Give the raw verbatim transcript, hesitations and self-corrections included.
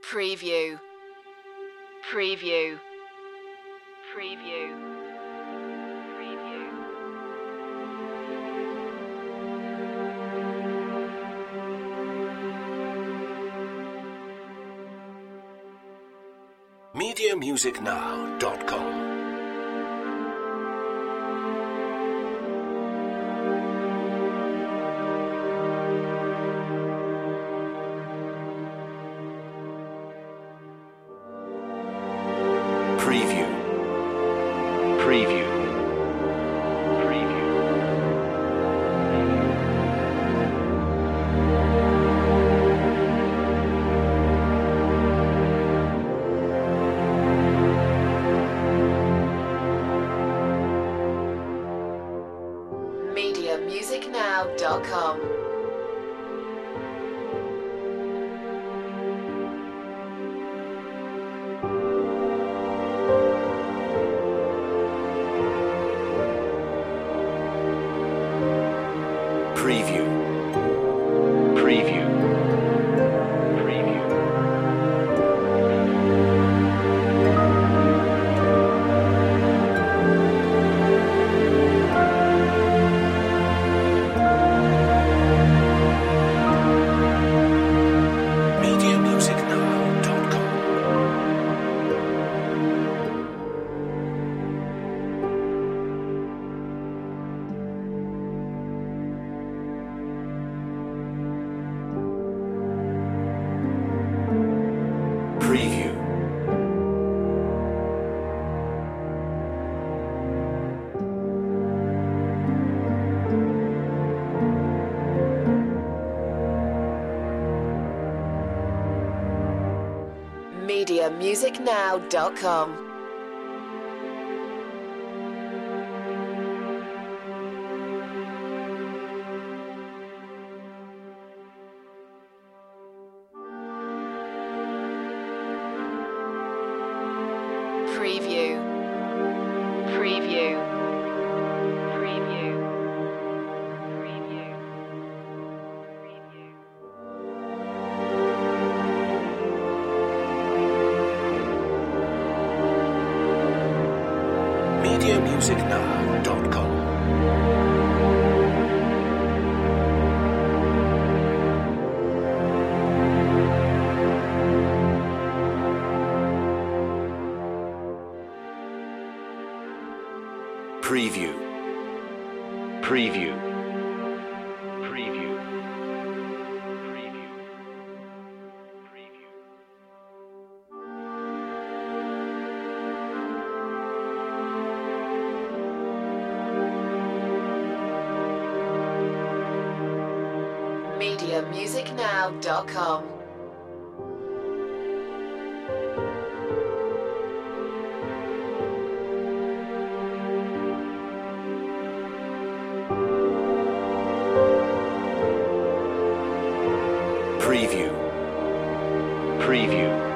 Preview. Preview. Preview. Preview. media music now dot com Preview. Preview. Preview. media music now dot com. Preview. Preview. Preview. media music now dot com Preview. media music now dot com. Preview. Preview. Preview. Preview. Preview. media music now dot com Preview. Preview. Preview. Preview. Preview. media music now dot com. Preview. Preview.